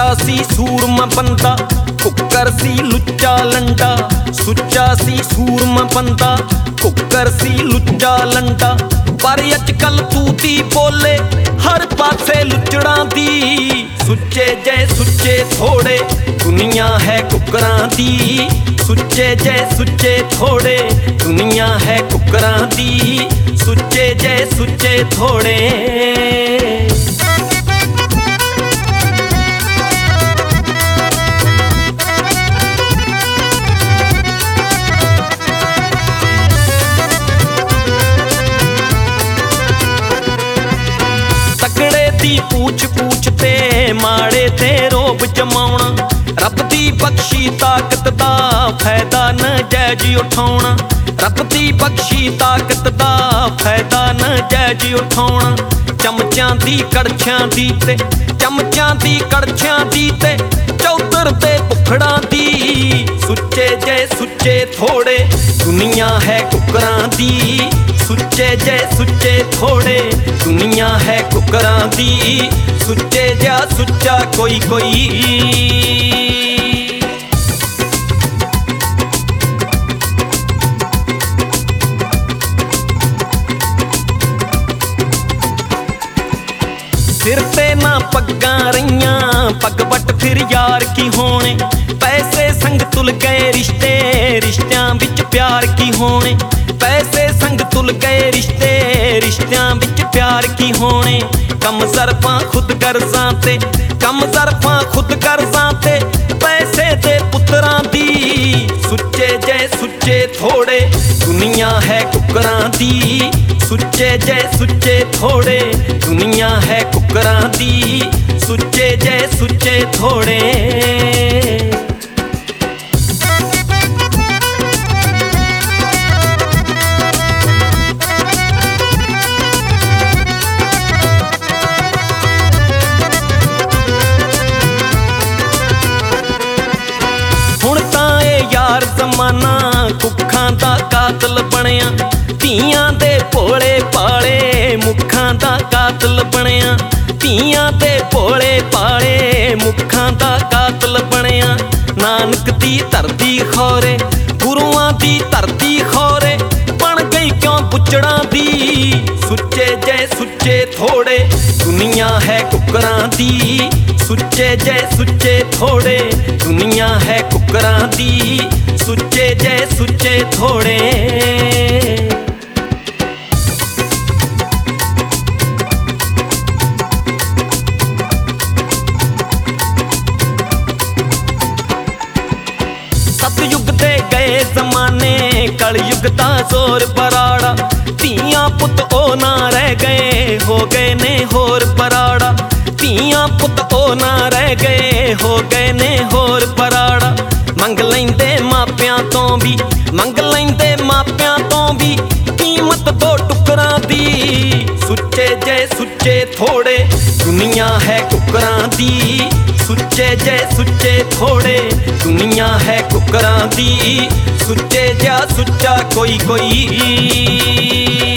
ਸੁੱਚਾ ਸੀ ਸੂਰਮਾ ਬੰਦਾ, ਕੁੱਕਰ ਸੀ ਲੁੱਚਾ ਲੰਡਾ। ਸੁੱਚਾ ਸੀ ਸੂਰਮਾ ਬੰਦਾ, ਕੁੱਕਰ ਸੀ ਲੁੱਚਾ ਲੰਡਾ। ਪਰ ਅੱਜ ਕੱਲ ਤੂਤੀ ਬੋਲੇ ਹਰ ਪਾਸੇ ਲੁੱਚੜਾਂ ਦੀ। ਸੁੱਚੇ ਜੈ ਸੁੱਚੇ ਥੋੜੇ, ਦੁਨੀਆ ਹੈ ਕੁੱਕਰਾਂ ਦੀ। ਸੁੱਚੇ ਜੈ ਸੁੱਚੇ ਥੋੜੇ, ਦੁਨੀਆ ਹੈ ਕੁੱਕਰਾਂ ਦੀ। ਸੁੱਚੇ ਜੈ ਸੁੱਚੇ ਥੋੜੇ। ਤਕੜੇ ਦੀ ਪੂਛ ਪੂਛ ਤੇ ਮਾੜੇ ਤੇ ਰੋਬ ਜਮਾਉਣਾ। ਰੱਬ ਦੀ ਬਖਸ਼ੀ ਤਾਕਤ ਦਾ ਫਾਇਦਾ ਨਜਾਇਜ਼ ਉਠਾਉਣਾ। ਰੱਬ ਦੀ ਬਖਸ਼ੀ ਤਾਕਤ ਦਾ ਫਾਇਦਾ ਨਜਾਇਜ਼ ਉਠਾਉਣਾ। ਚਮਚਾਂ ਦੀ ਕੜਛਿਆਂ ਦੀ ਤੇ ਚਮਚਾਂ ਦੀ ਕੜਛਿਆਂ ਦੀ ਤੇ ਚੌਧਰ ਤੇ ਭੁੱਖੜਾਂ ਦੀ। ਸੁੱਚੇ ਜੈ ਸੁੱਚੇ ਥੋੜੇ, ਦੁਨੀਆ ਹੈ ਕੁੱਕਰਾਂ ਦੀ। ਸੁੱਚੇ ਜੈ ਸੁੱਚੇ ਥੋੜੇ, ਦੁਨੀਆ ਹੈ ਕੁੱਕਰਾਂ ਦੀ। ਸੁੱਚੇ ਜਿਹਾ ਸੁੱਚਾ ਕੋਈ ਕੋਈ। ਸਿਰ ਤੇ ਨਾ ਪੱਗਾਂ ਰਹੀਆਂ, ਪੱਗ ਵੱਟ ਫਿਰ ਯਾਰ ਕੀ ਹੋਣੇ। ਪੈਸੇ ਸੰਗ ਤੁਲ ਗਏ ਰਿਸ਼ਤੇ, ਰਿਸ਼ਤਿਆਂ ਵਿੱਚ ਪਿਆਰ ਕੀ ਹੋਣੇ। ਪੈਸੇ ਸੰਗ ਤੁਲ ਗਏ ਰਿਸ਼ਤੇ, ਰਿਸ਼ਤਿਆਂ ਵਿੱਚ ਪਿਆਰ ਕੀ ਹੋਣੇ। ਕੰਮ ਜ਼ਰਫਾਂ ਖੁਦ ਗਰਜ਼ਾਂ ਤੇ, ਕੰਮ ਜ਼ਰਫਾਂ ਖੁਦ ਗਰਜ਼ਾਂ ਤੇ ਪੈਸੇ ਦੇ ਪੁੱਤਰਾਂ ਦੀ। ਸੁੱਚੇ ਜੈ ਸੁੱਚੇ ਥੋੜੇ, ਦੁਨੀਆ ਹੈ ਕੁੱਕਰਾਂ ਦੀ। ਸੁੱਚੇ ਜੈ ਸੁੱਚੇ ਥੋੜੇ, ਦੁਨੀਆ ਹੈ ਕੁੱਕਰਾਂ ਦੀ। ਸੁੱਚੇ ਜੈ ਸੁੱਚੇ ਥੋੜੇ। ਹੁਣ ਤਾਂ ਇਹ ਯਾਰ ਜ਼ਮਾਨਾ ਕੁੱਖਾਂ ਦਾ ਕਾਤਲ ਬਣਿਆ। ਧੀਆਂ ਦੇ ਭੋਲੇ ਪਾਲੇ ਮੁੱਖਾਂ ਦਾ ਕਾਤਲ ਬਣਿਆ। ਧੀਆਂ ਦੇ ਭੋਲੇ ਪਾਲੇ ਮੁੱਖਾਂ ਦਾ ਕਾਤਲ ਬਣਿਆ। ਨਾਨਕ ਦੀ ਧਰਤੀ ਖੌਰੇ, ਗੁਰੂਆਂ ਦੀ ਧਰਤੀ ਖੌਰੇ ਬਣ ਗਈ ਕਿਉਂ ਪੁੱਛੜਾਂ ਦੀ। ਸੁੱਚੇ ਜੈ ਸੁੱਚੇ ਥੋੜੇ, ਦੁਨੀਆ ਹੈ ਕੁੱਕਰਾਂ ਦੀ। ਸੁੱਚੇ ਜੈ ਸੁੱਚੇ ਥੋੜੇ, ਦੁਨੀਆ ਹੈ ਕੁੱਕਰਾਂ ਦੀ। ਸੁੱਚੇ ਜੈ ਸੁੱਚੇ ਥੋੜੇ। ਸਤਯੁਗ ਦੇ ਗਏ ਜ਼ਮਾਨੇ, ਕਲਯੁਗ ਦਾ ਜ਼ੋਰ ਬਰਾੜਾ। ਧੀਆਂ ਪੁੱਤ ਉਹ ਨਾ ਰਹਿ ਗਏ, ਹੋ ਗਏ ਨੇ ਹੋਰ ਬਰਾੜਾ। ਧੀਆਂ ਪੁੱਤ ਉਹ ਨਾ ਰਹਿ ਗਏ, ਹੋ ਗਏ ਨੇ ਹੋਰ ਬਰਾੜਾ। ਮੰਗ ਲੈਂਦੇ ਮਾਪਿਆਂ ਤੋਂ ਵੀ, ਮੰਗ ਲੈਂਦੇ ਮਾਪਿਆਂ ਤੋਂ ਵੀ ਕੀਮਤ ਦੋ ਟੁਕਰਾਂ ਦੀ। ਸੁੱਚੇ ਜੈ ਸੁੱਚੇ ਥੋੜੇ, ਦੁਨੀਆ ਹੈ ਕੁੱਕਰਾਂ ਦੀ। ਸੁੱਚੇ ਜੈ ਸੁੱਚੇ ਥੋੜੇ, ਦੁਨੀਆ ਹੈ ਕੁੱਕਰਾਂ ਦੀ। ਸੁੱਚੇ ਜਿਹਾ ਸੁੱਚਾ ਕੋਈ ਕੋਈ।